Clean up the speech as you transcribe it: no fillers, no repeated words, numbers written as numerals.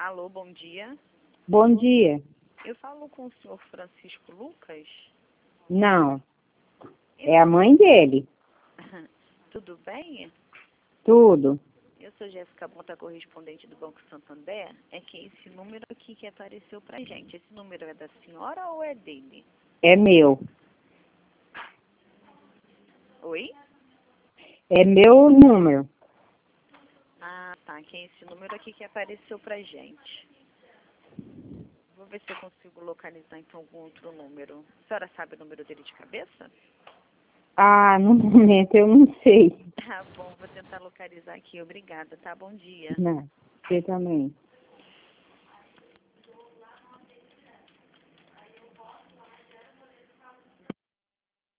Alô, bom dia. Bom dia. Eu falo com o senhor Francisco Lucas? Não, é a mãe dele. Tudo bem? Tudo. Eu sou Jéssica Bonta, correspondente do Banco Santander. É que esse número aqui que apareceu pra gente. Esse número é da senhora ou é dele? É meu. Oi? É meu número. Ah, tá. Que é esse número aqui que apareceu pra gente. Vou ver se eu consigo localizar então algum outro número. A senhora sabe o número dele de cabeça? Ah, no momento eu não sei. Tá bom, vou tentar localizar aqui. Obrigada, tá? Bom dia. Não, você também.